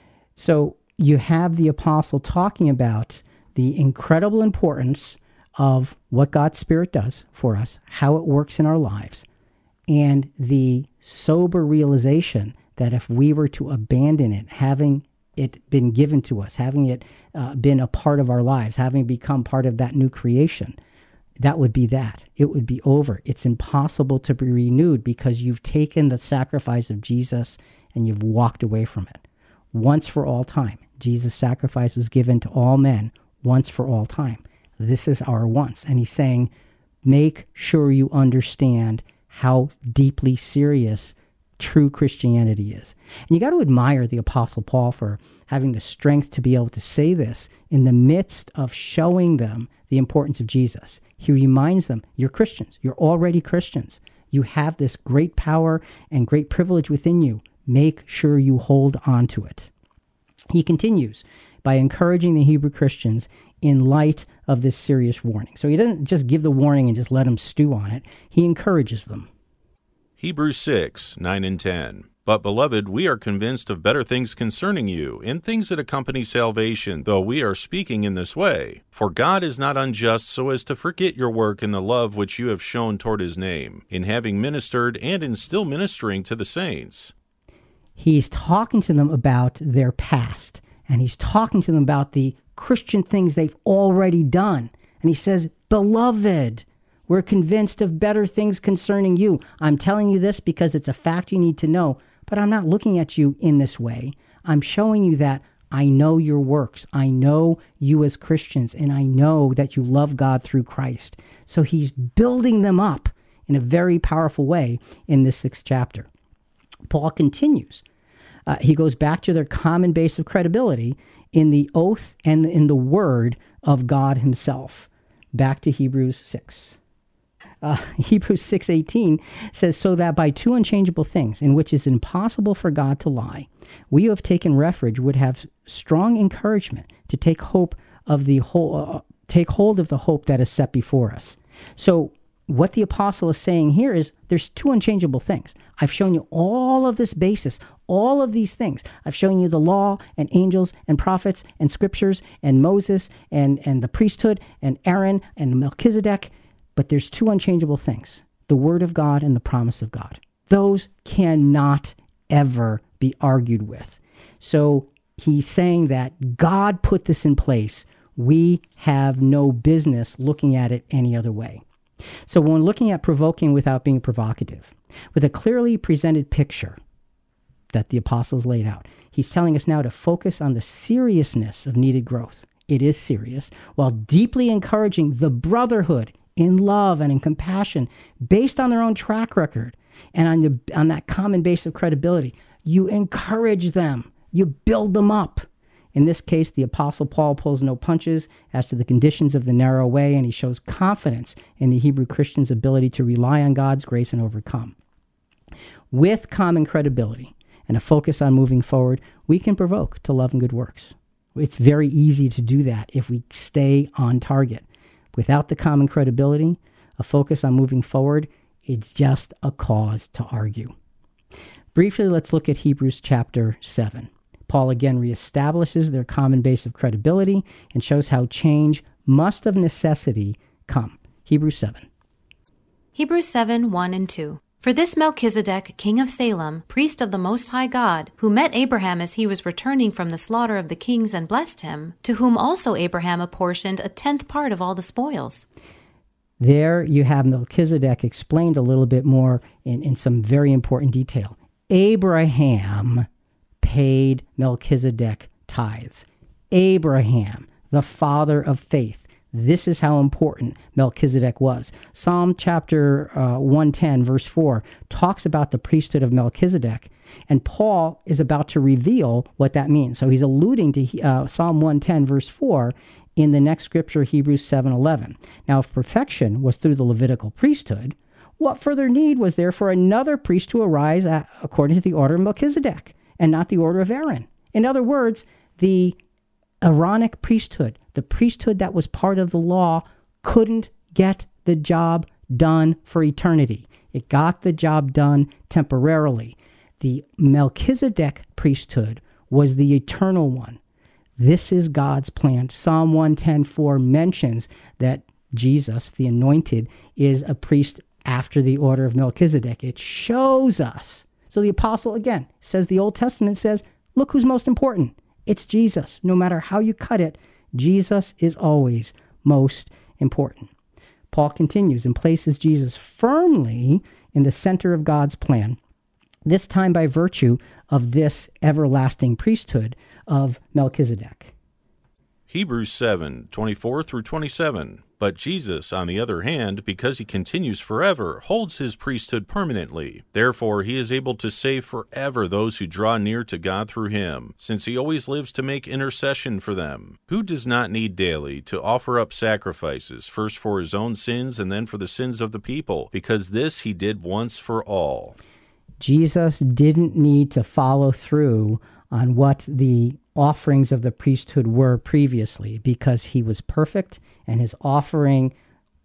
So you have the apostle talking about the incredible importance of what God's Spirit does for us, how it works in our lives, and the sober realization that if we were to abandon it, having it been given to us, having it uh, been a part of our lives, having become part of that new creation, that would be that. It would be over. It's impossible to be renewed because you've taken the sacrifice of Jesus and you've walked away from it. Once for all time. Jesus' sacrifice was given to all men once for all time. This is our once. And he's saying, make sure you understand how deeply serious true Christianity is. And you got to admire the Apostle Paul for having the strength to be able to say this in the midst of showing them the importance of Jesus. He reminds them, you're Christians. You're already Christians. You have this great power and great privilege within you. Make sure you hold on to it. He continues by encouraging the Hebrew Christians in light of this serious warning. So he doesn't just give the warning and just let them stew on it. He encourages them. Hebrews six, nine and ten. But, beloved, we are convinced of better things concerning you, and things that accompany salvation, though we are speaking in this way. For God is not unjust so as to forget your work and the love which you have shown toward his name, in having ministered and in still ministering to the saints. He's talking to them about their past, and he's talking to them about the Christian things they've already done. And he says, beloved, we're convinced of better things concerning you. I'm telling you this because it's a fact you need to know, but I'm not looking at you in this way. I'm showing you that I know your works. I know you as Christians, and I know that you love God through Christ. So he's building them up in a very powerful way in this sixth chapter. Paul continues. Uh, he goes back to their common base of credibility in the oath and in the word of God himself. Back to Hebrews six. Uh, Hebrews six eighteen says, so that by two unchangeable things, in which it is impossible for God to lie, we who have taken refuge would have strong encouragement to take hope of the whole, uh, take hold of the hope that is set before us. So what the apostle is saying here is there's two unchangeable things. I've shown you all of this basis, all of these things. I've shown you the law and angels and prophets and scriptures and Moses and, and the priesthood and Aaron and Melchizedek. But there's two unchangeable things, the word of God and the promise of God. Those cannot ever be argued with. So he's saying that God put this in place. We have no business looking at it any other way. So when looking at provoking without being provocative, with a clearly presented picture that the apostles laid out, he's telling us now to focus on the seriousness of needed growth. It is serious, while deeply encouraging the brotherhood in love and in compassion based on their own track record and on, the, on that common base of credibility. You encourage them. You build them up. In this case, the Apostle Paul pulls no punches as to the conditions of the narrow way, and he shows confidence in the Hebrew Christians' ability to rely on God's grace and overcome. With common credibility and a focus on moving forward, we can provoke to love and good works. It's very easy to do that if we stay on target. Without the common credibility, a focus on moving forward, it's just a cause to argue. Briefly, let's look at Hebrews chapter seven. Paul again reestablishes their common base of credibility and shows how change must of necessity come. Hebrews seven. Hebrews seven, one and two. For this Melchizedek, king of Salem, priest of the Most High God, who met Abraham as he was returning from the slaughter of the kings and blessed him, to whom also Abraham apportioned a tenth part of all the spoils. There you have Melchizedek explained a little bit more in, in some very important detail. Abraham paid Melchizedek tithes. Abraham, the father of faith. This is how important Melchizedek was. Psalm chapter uh, one ten, verse four, talks about the priesthood of Melchizedek, and Paul is about to reveal what that means. So he's alluding to uh, Psalm one ten, verse four, in the next scripture, Hebrews seven eleven. Now, if perfection was through the Levitical priesthood, what further need was there for another priest to arise at, according to the order of Melchizedek and not the order of Aaron? In other words, the Aaronic priesthood, the priesthood that was part of the law, couldn't get the job done for eternity. It got the job done temporarily. The Melchizedek priesthood was the eternal one. This is God's plan. Psalm one ten four mentions that Jesus, the anointed, is a priest after the order of Melchizedek. It shows us. So the apostle, again, says the Old Testament says, look who's most important. It's Jesus. No matter how you cut it, Jesus is always most important. Paul continues and places Jesus firmly in the center of God's plan, this time by virtue of this everlasting priesthood of Melchizedek. Hebrews seven twenty-four through twenty-seven. But Jesus, on the other hand, because he continues forever, holds his priesthood permanently. Therefore, he is able to save forever those who draw near to God through him, since he always lives to make intercession for them. Who does not need daily to offer up sacrifices, first for his own sins and then for the sins of the people, because this he did once for all. Jesus didn't need to follow through on what the offerings of the priesthood were previously, because he was perfect and his offering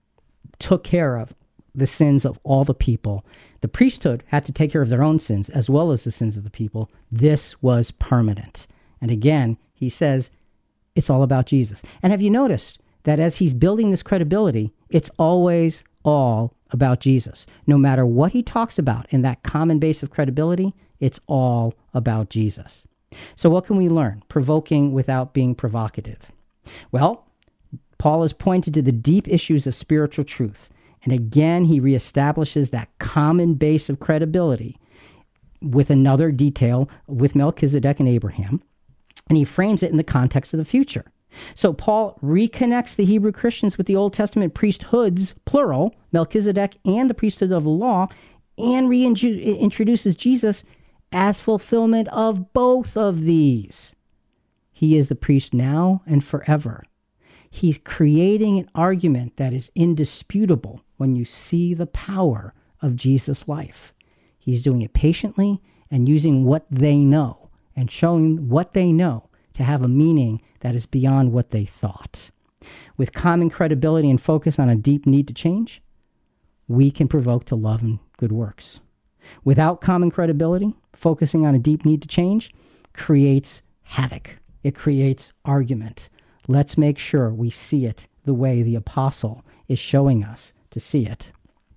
took care of the sins of all the people. The priesthood had to take care of their own sins as well as the sins of the people. This was permanent. And again, he says it's all about Jesus. And have you noticed that as he's building this credibility, it's always all about Jesus. No matter what he talks about in that common base of credibility, it's all about Jesus. So what can we learn? Provoking without being provocative. Well, Paul has pointed to the deep issues of spiritual truth. And again, he reestablishes that common base of credibility with another detail with Melchizedek and Abraham. And he frames it in the context of the future. So Paul reconnects the Hebrew Christians with the Old Testament priesthoods, plural, Melchizedek and the priesthood of the law, and reintroduces Jesus as fulfillment of both of these. He is the priest now and forever. He's creating an argument that is indisputable when you see the power of Jesus' life. He's doing it patiently and using what they know and showing what they know to have a meaning that is beyond what they thought. With common credibility and focus on a deep need to change, we can provoke to love and good works. Without common credibility, focusing on a deep need to change creates havoc. It creates argument. Let's make sure we see it the way the apostle is showing us to see it.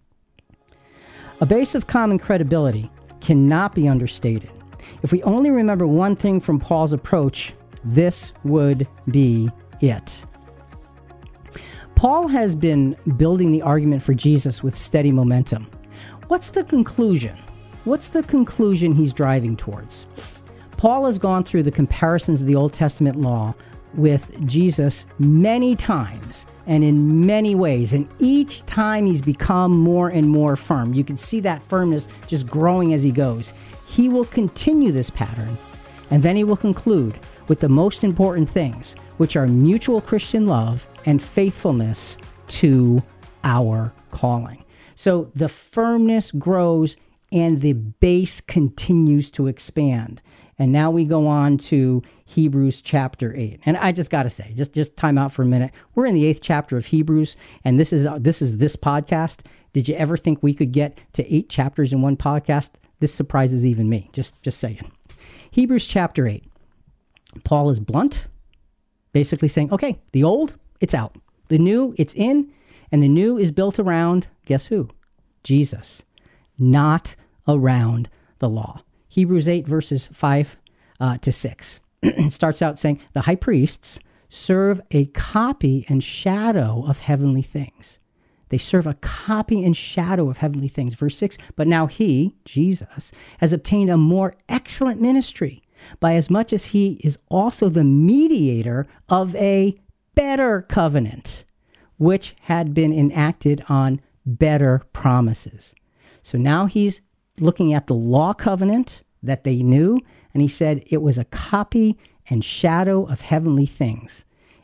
A base of common credibility cannot be understated. If we only remember one thing from Paul's approach, this would be it. Paul has been building the argument for Jesus with steady momentum. What's the conclusion? What's the conclusion he's driving towards? Paul has gone through the comparisons of the Old Testament law with Jesus many times and in many ways, and each time he's become more and more firm. You can see that firmness just growing as he goes. He will continue this pattern, and then he will conclude with the most important things, which are mutual Christian love and faithfulness to our calling. So the firmness grows and the base continues to expand. And now we go on to Hebrews chapter eight. And I just got to say, just, just time out for a minute. We're in the eighth chapter of Hebrews, and this is, uh, this is this podcast. Did you ever think we could get to eight chapters in one podcast? This surprises even me, just, just saying. Hebrews chapter eight. Paul is blunt, basically saying, okay, the old, it's out. The new, it's in. And the new is built around, guess who? Jesus, not around the law. Hebrews eight, verses five uh, to six. It starts out saying, the high priests serve a copy and shadow of heavenly things. They serve a copy and shadow of heavenly things. Verse six, but now he, Jesus, has obtained a more excellent ministry, by as much as he is also the mediator of a better covenant, which had been enacted on better promises. So now he's looking at the law covenant that they knew, and he said it was a copy and shadow of heavenly things.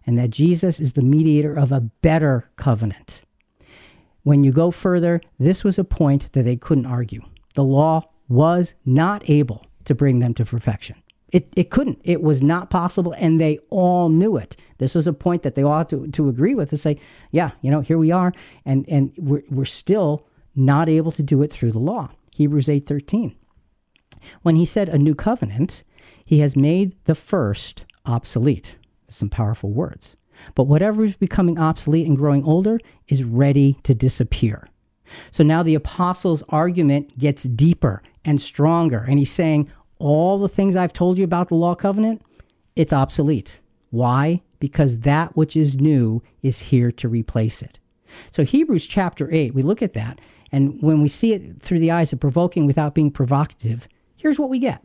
and that Jesus is the mediator of a better covenant. When you go further, this was a point that they couldn't argue. The law was not able to bring them to perfection. It it couldn't. It was not possible, and they all knew it. This was a point that they all had to, to agree with, to say, yeah, you know, here we are, and, and we're, we're still not able to do it through the law. Hebrews eight thirteen. When he said a new covenant, he has made the first obsolete. Some powerful words. But whatever is becoming obsolete and growing older is ready to disappear. So now the apostle's argument gets deeper and stronger, and he's saying, all the things I've told you about the law covenant, it's obsolete. Why? Because that which is new is here to replace it. So Hebrews chapter eight, we look at that, and when we see it through the eyes of provoking without being provocative, here's what we get.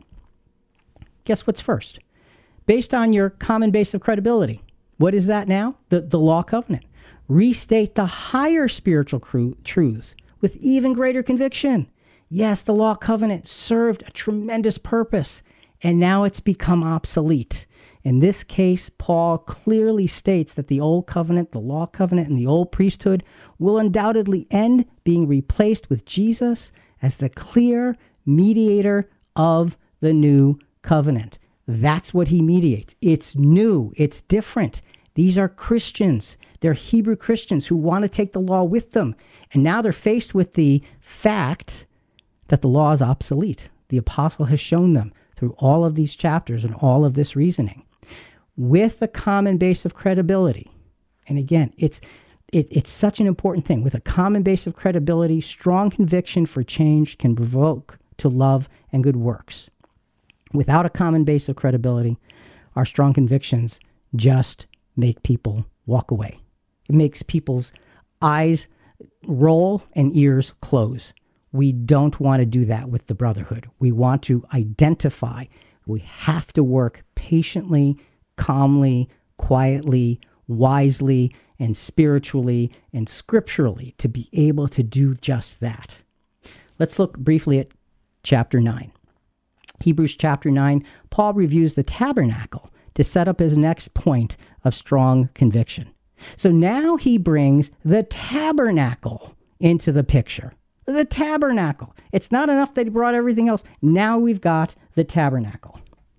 Guess what's first? Based on your common base of credibility. What is that now? The, the law covenant. Restate the higher spiritual cru- truths with even greater conviction. Yes, the law covenant served a tremendous purpose, and now it's become obsolete. In this case, Paul clearly states that the old covenant, the law covenant, and the old priesthood will undoubtedly end, being replaced with Jesus as the clear mediator of the new covenant. That's what he mediates. It's new. It's different. These are Christians. They're Hebrew Christians who want to take the law with them. And now they're faced with the fact that the law is obsolete. The apostle has shown them through all of these chapters and all of this reasoning with a common base of credibility. And again, it's it, it's such an important thing. With a common base of credibility, strong conviction for change can provoke to love and good works. Without a common base of credibility, our strong convictions just make people walk away. It makes people's eyes roll and ears close. We don't want to do that with the brotherhood. We want to identify. We have to work patiently, calmly, quietly, wisely, and spiritually and scripturally to be able to do just that. Let's look briefly at chapter nine. Hebrews chapter nine, Paul reviews the tabernacle to set up his next point of strong conviction. So now he brings the tabernacle into the picture. The tabernacle. It's not enough that he brought everything else. Now we've got the tabernacle.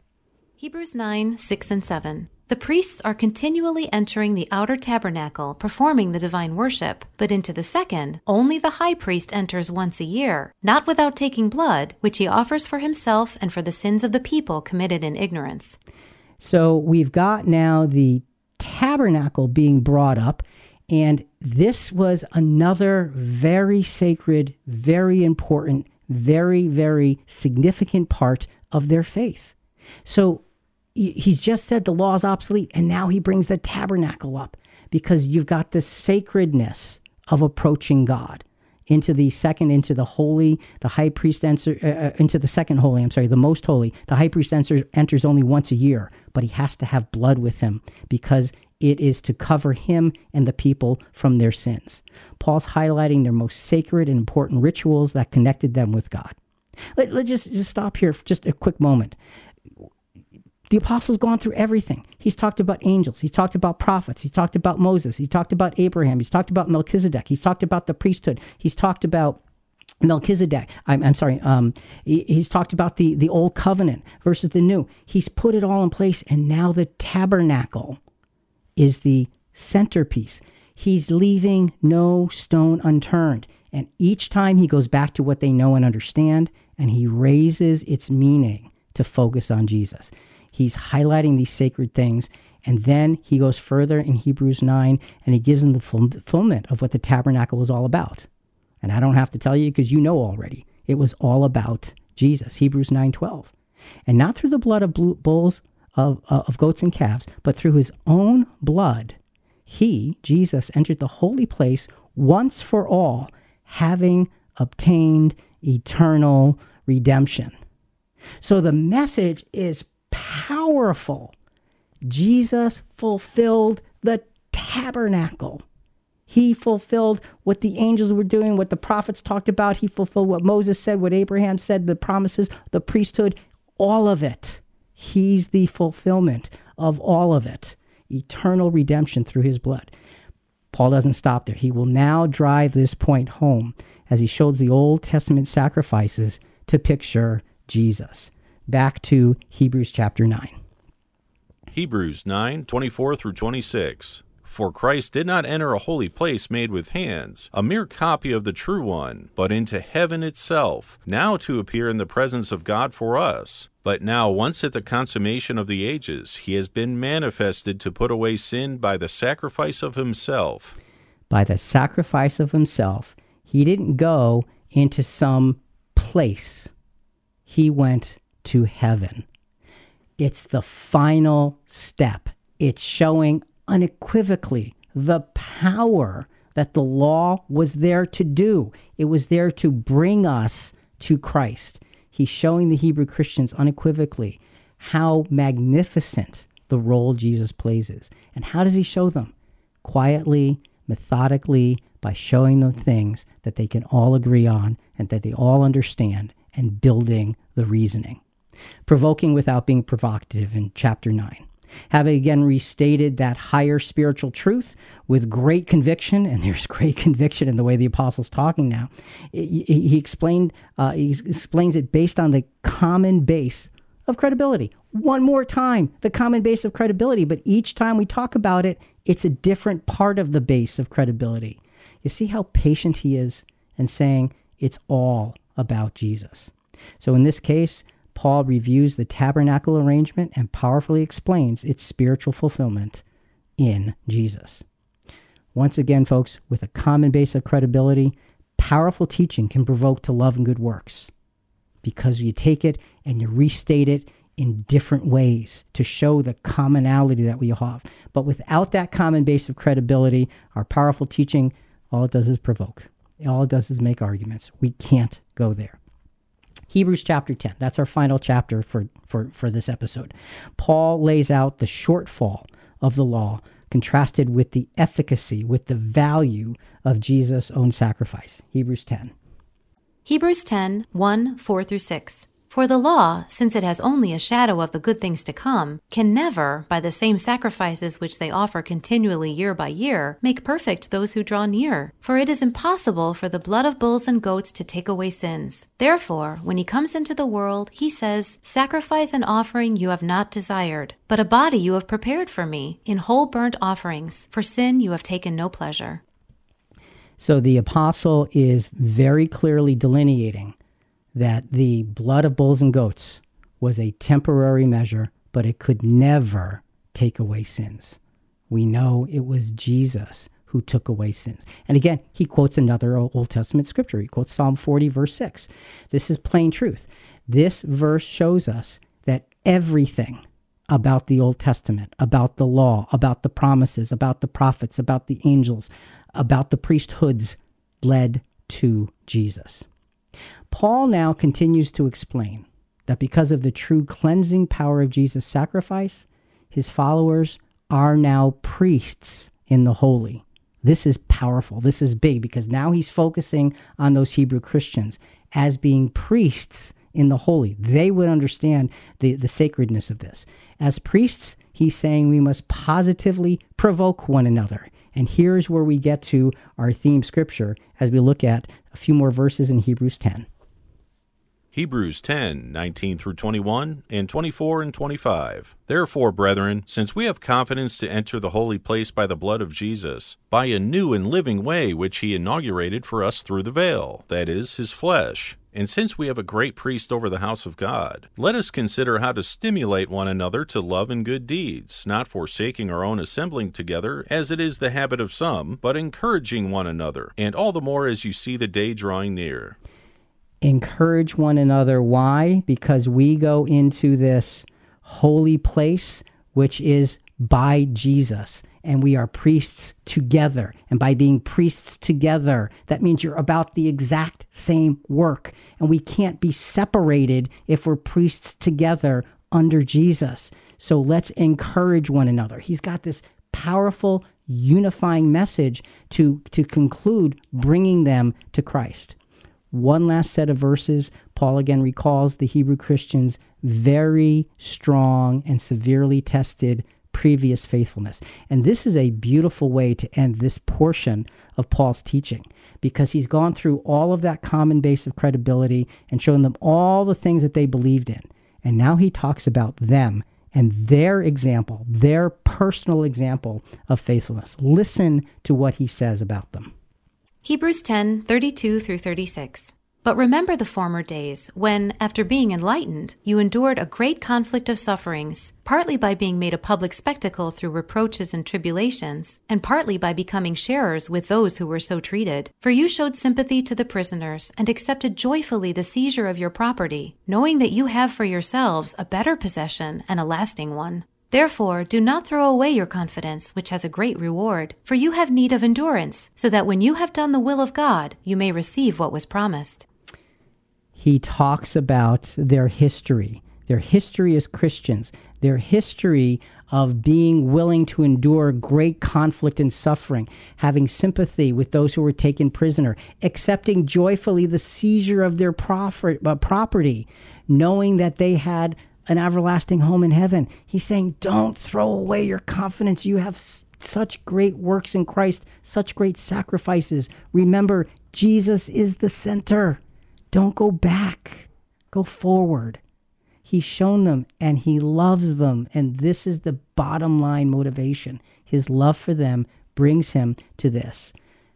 Hebrews nine, six and seven. The priests are continually entering the outer tabernacle, performing the divine worship, but into the second, only the high priest enters once a year, not without taking blood, which he offers for himself and for the sins of the people committed in ignorance. So we've got now the tabernacle being brought up, and this was another very sacred, very important, very, very significant part of their faith. So he's just said the law is obsolete, and now he brings the tabernacle up because you've got the sacredness of approaching God into the second, into the holy. The high priest enters uh, into the second holy. I'm sorry, the most holy. The high priest enters, enters only once a year, but he has to have blood with him because it is to cover him and the people from their sins. Paul's highlighting their most sacred and important rituals that connected them with God. Let, let's just, just stop here for just a quick moment. The apostle's gone through everything. He's talked about angels. He's talked about prophets. He talked about Moses. He talked about Abraham. He's talked about Melchizedek. He's talked about the priesthood. He's talked about Melchizedek. I'm, I'm sorry. Um, he, he's talked about the, the old covenant versus the new. He's put it all in place, and now the tabernacle is the centerpiece. He's leaving no stone unturned. And each time he goes back to what they know and understand, and he raises its meaning to focus on Jesus. He's highlighting these sacred things, and then he goes further in Hebrews nine, and he gives them the fulfillment of what the tabernacle was all about. And I don't have to tell you because you know already. It was all about Jesus, Hebrews nine twelve. And not through the blood of bulls, of, of goats and calves, but through his own blood, he, Jesus, entered the holy place once for all, having obtained eternal redemption. So the message is powerful. Jesus fulfilled the tabernacle. He fulfilled what the angels were doing, what the prophets talked about. He fulfilled what Moses said, what Abraham said, the promises, the priesthood, all of it. He's the fulfillment of all of it. eternal redemption through his blood. Paul doesn't stop there. He will now drive this point home as he shows the Old Testament sacrifices to picture Jesus. Back to Hebrews chapter nine. Hebrews nine, twenty-four through twenty-six. For Christ did not enter a holy place made with hands, a mere copy of the true one, but into heaven itself, now to appear in the presence of God for us. But now, once at the consummation of the ages, he has been manifested to put away sin by the sacrifice of himself. By the sacrifice of himself, he didn't go into some place. He went to heaven. It's the final step. It's showing unequivocally the power that the law was there to do. It was there to bring us to Christ. He's showing the Hebrew Christians unequivocally how magnificent the role Jesus plays is. And how does he show them? Quietly, methodically, by showing them things that they can all agree on and that they all understand, and building the reasoning. Provoking without being provocative in chapter nine. Having again restated that higher spiritual truth with great conviction, and there's great conviction in the way the apostle's talking now, he, he explained uh, he explains it based on the common base of credibility. One more time, the common base of credibility, but each time we talk about it, it's a different part of the base of credibility. You see how patient he is in saying it's all about Jesus. So in this case, Paul reviews the tabernacle arrangement and powerfully explains its spiritual fulfillment in Jesus. Once again, folks, with a common base of credibility, powerful teaching can provoke to love and good works because you take it and you restate it in different ways to show the commonality that we have. But without that common base of credibility, our powerful teaching, all it does is provoke. All it does is make arguments. We can't go there. Hebrews chapter ten, that's our final chapter for, for, for this episode. Paul lays out the shortfall of the law contrasted with the efficacy, with the value of Jesus' own sacrifice. Hebrews ten. Hebrews ten, one, four through six. For the law, since it has only a shadow of the good things to come, can never, by the same sacrifices which they offer continually year by year, make perfect those who draw near. For it is impossible for the blood of bulls and goats to take away sins. Therefore, when he comes into the world, he says, Sacrifice and offering you have not desired, but a body you have prepared for me. In whole burnt offerings, for sin you have taken no pleasure. So the apostle is very clearly delineating that the blood of bulls and goats was a temporary measure, but it could never take away sins. We know it was Jesus who took away sins. And again, he quotes another Old Testament scripture. He quotes Psalm forty, verse six. This is plain truth. This verse shows us that everything about the Old Testament, about the law, about the promises, about the prophets, about the angels, about the priesthoods, led to Jesus. Paul now continues to explain that because of the true cleansing power of Jesus' sacrifice, his followers are now priests in the holy. This is powerful. This is big because now he's focusing on those Hebrew Christians as being priests in the holy. They would understand the, the sacredness of this. As priests, he's saying we must positively provoke one another. And here's where we get to our theme scripture as we look at a few more verses in Hebrews ten. Hebrews ten, nineteen through twenty-one, and twenty-four and twenty-five. Therefore, brethren, since we have confidence to enter the holy place by the blood of Jesus, by a new and living way which he inaugurated for us through the veil, that is, his flesh, and since we have a great priest over the house of God, let us consider how to stimulate one another to love and good deeds, not forsaking our own assembling together, as it is the habit of some, but encouraging one another, and all the more as you see the day drawing near. Encourage one another. Why? Because we go into this holy place, which is by Jesus, and we are priests together. And by being priests together, that means you're about the exact same work. And we can't be separated if we're priests together under Jesus. So let's encourage one another. He's got this powerful, unifying message to, to conclude bringing them to Christ. One last set of verses. Paul again recalls the Hebrew Christians' very strong and severely tested previous faithfulness. And this is a beautiful way to end this portion of Paul's teaching, because he's gone through all of that common base of credibility and shown them all the things that they believed in. And now he talks about them and their example, their personal example of faithfulness. Listen to what he says about them. Hebrews ten, thirty-two through thirty-six. But remember the former days, when, after being enlightened, you endured a great conflict of sufferings, partly by being made a public spectacle through reproaches and tribulations, and partly by becoming sharers with those who were so treated. For you showed sympathy to the prisoners, and accepted joyfully the seizure of your property, knowing that you have for yourselves a better possession and a lasting one. Therefore, do not throw away your confidence, which has a great reward, for you have need of endurance, so that when you have done the will of God, you may receive what was promised. He talks about their history, their history as Christians, their history of being willing to endure great conflict and suffering, having sympathy with those who were taken prisoner, accepting joyfully the seizure of their profit, uh, property, knowing that they had an everlasting home in heaven. He's saying, don't throw away your confidence. You have s- such great works in Christ, such great sacrifices. Remember, Jesus is the center. Don't go back. Go forward. He's shown them and he loves them. And this is the bottom line motivation. His love for them brings him to this.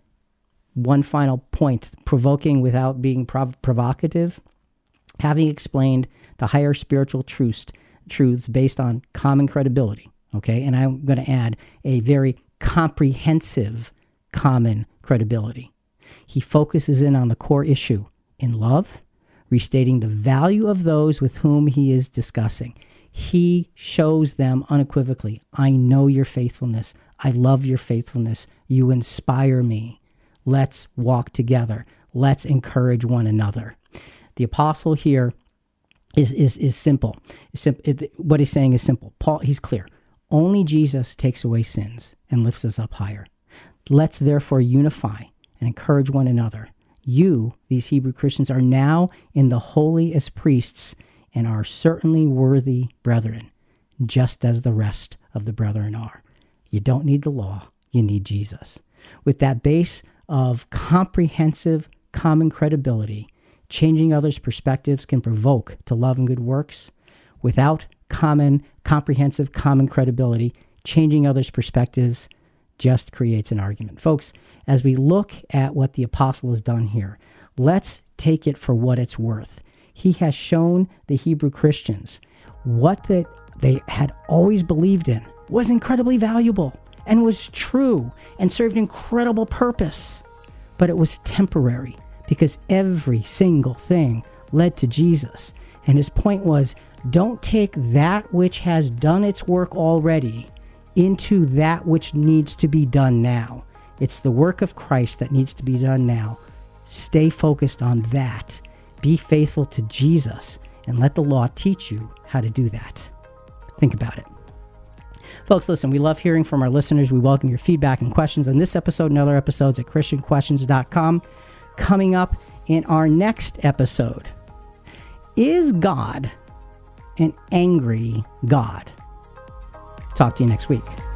One final point, provoking without being prov- provocative. Having explained the higher spiritual truths, truths based on common credibility. Okay, and I'm going to add a very comprehensive common credibility. He focuses in on the core issue in love, restating the value of those with whom he is discussing. He shows them unequivocally, I know your faithfulness. I love your faithfulness. You inspire me. Let's walk together. Let's encourage one another. The apostle here is is is simple. Sim- it, what he's saying is simple. Paul, he's clear. Only Jesus takes away sins and lifts us up higher. Let's therefore unify and encourage one another. You, these Hebrew Christians, are now in the holy as priests and are certainly worthy brethren, just as the rest of the brethren are. You don't need the law. You need Jesus. With that base of comprehensive common credibility, changing others' perspectives can provoke to love and good works. Without common, comprehensive common credibility, changing others' perspectives just creates an argument. Folks, as we look at what the apostle has done here, let's take it for what it's worth. He has shown the Hebrew Christians what the, they had always believed in was incredibly valuable and was true and served incredible purpose. But it was temporary because every single thing led to Jesus. And his point was, don't take that which has done its work already into that which needs to be done now. It's the work of Christ that needs to be done now. Stay focused on that. Be faithful to Jesus and let the law teach you how to do that. Think about it. Folks, listen, we love hearing from our listeners. We welcome your feedback and questions on this episode and other episodes at Christian Questions dot com. Coming up in our next episode, is God an angry God? Talk to you next week.